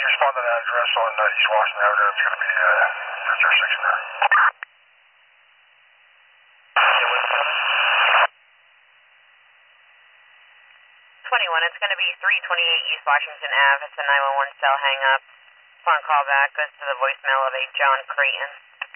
you respond to that address on East Washington Avenue? It's going to be your jurisdiction there. 21, it's going to be 328 East Washington Ave. It's a 911 cell hang up. Phone call back goes to the voicemail of a John Creighton.